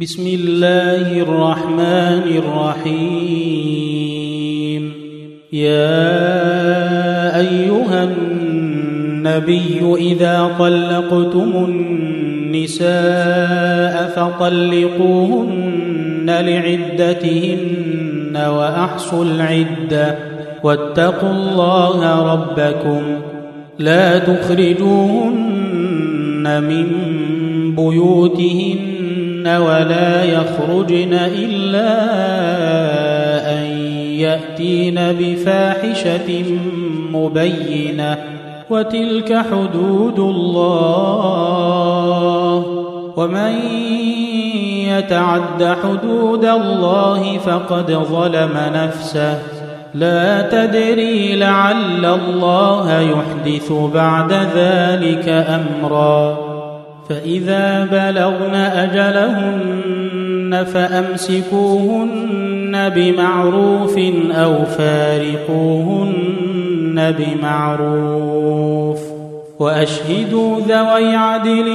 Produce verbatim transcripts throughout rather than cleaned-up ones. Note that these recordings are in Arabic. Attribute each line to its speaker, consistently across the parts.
Speaker 1: بسم الله الرحمن الرحيم. يا أيها النبي إذا طلقتم النساء فطلقوهن لعدتهن وأحصوا العدة واتقوا الله ربكم لا تخرجوهن من بيوتهن ولا يخرجن إلا أن يأتين بفاحشة مبينة وتلك حدود الله ومن يتعد حدود الله فقد ظلم نفسه لا تدري لعل الله يحدث بعد ذلك أمرا. فإذا بلغن أجلهن فأمسكوهن بمعروف أو فارقوهن بمعروف وأشهدوا ذوي عدل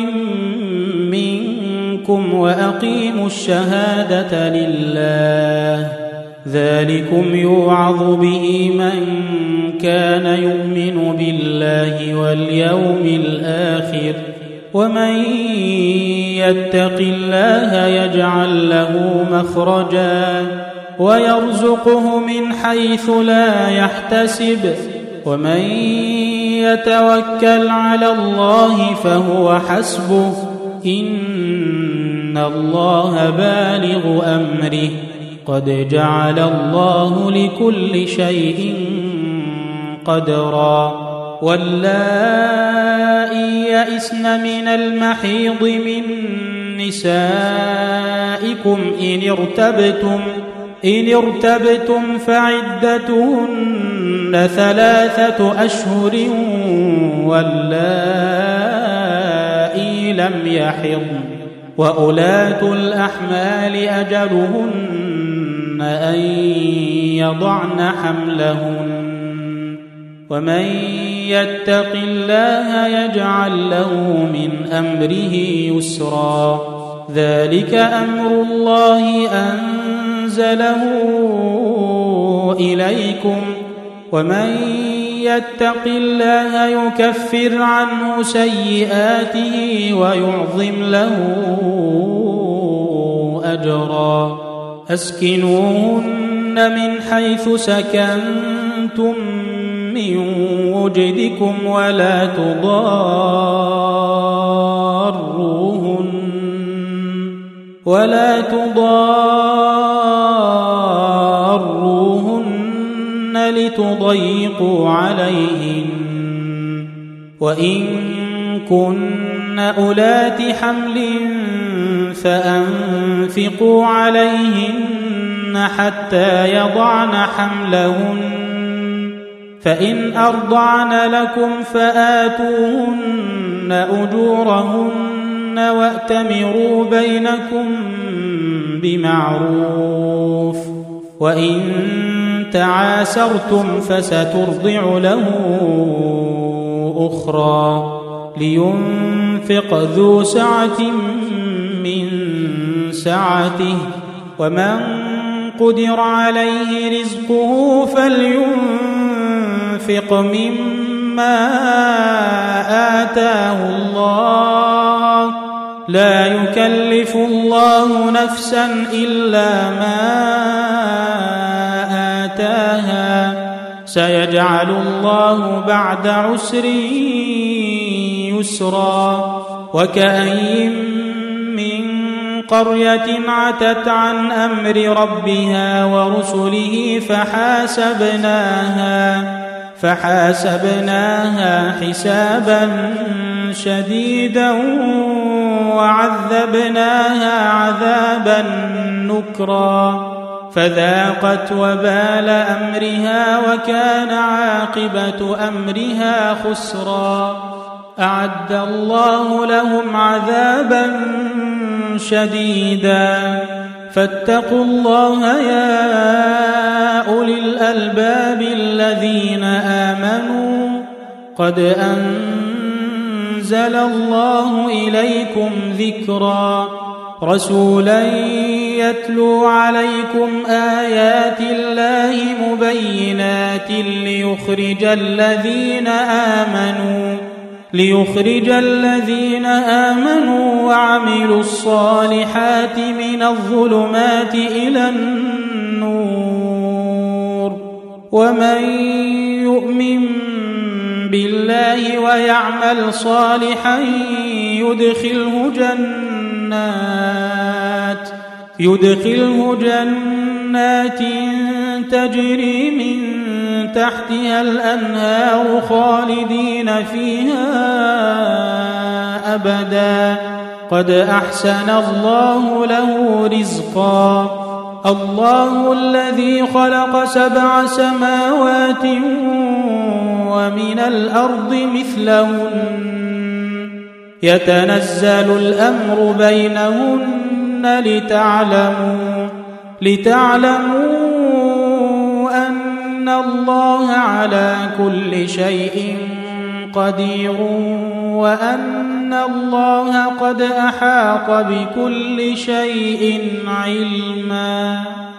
Speaker 1: منكم وأقيموا الشهادة لله ذلكم يوعظ به من كان يؤمن بالله واليوم الآخر ومن يتق الله يجعل له مخرجا ويرزقه من حيث لا يحتسب ومن يتوكل على الله فهو حسبه إن الله بالغ أمره قد جعل الله لكل شيء قدرا. واللائي يئسن من المحيض من نسائكم إن ارتبتم إن ارتبتم فعدتهن ثلاثة أشهر واللائي لم يحضن وأولاة الأحمال أجلهن أن يضعن حملهن ومن يتق الله يجعل له من أمره يسرا. ذلك أمر الله أنزله إليكم ومن يتق الله يكفر عنه سيئاته ويعظم له أجرا. أسكنوهن من حيث سكنتم من وجدكم ولا تضاروهن ولا تضاروهن لتضيقوا عليهن وإن كن أولات حمل فأنفقوا عليهن حتى يضعن حملهن فإن أرضعن لكم فآتوهن أجورهن وأتمروا بينكم بمعروف وإن تعاسرتم فسترضع له أخرى لينفق ذو سعة من سعته ومن قدر عليه رزقه فلينفق مما آتاه الله لا يكلف الله نفسا إلا ما آتاها سيجعل الله بعد عسر يسرا. وكأين من قرية عتت عن أمر ربها ورسله فحاسبناها فحاسبناها حسابا شديدا وعذبناها عذابا نكرا فذاقت وبال أمرها وكان عاقبة أمرها خسرا. أعد الله لهم عذابا شديدا فاتقوا الله يا أولي الألباب الذين آمنوا قد أنزل الله إليكم ذكرا رسولا يتلو عليكم آيات الله مبينات ليخرج الذين آمنوا ليخرج الذين آمنوا وعملوا الصالحات من الظلمات إلى النور ومن يؤمن بالله ويعمل صالحا يدخله جنات يدخله جنات تجري من تحتها الأنهار خالدين فيها أبدا قد أحسن الله له رزقا الله الذي خلق سبع سماوات ومن الأرض مثلهن يتنزل الأمر بينهن لتعلموا لتعلموا أن الله على كل شيء قدير وأن الله قد أحاط بكل شيء علما.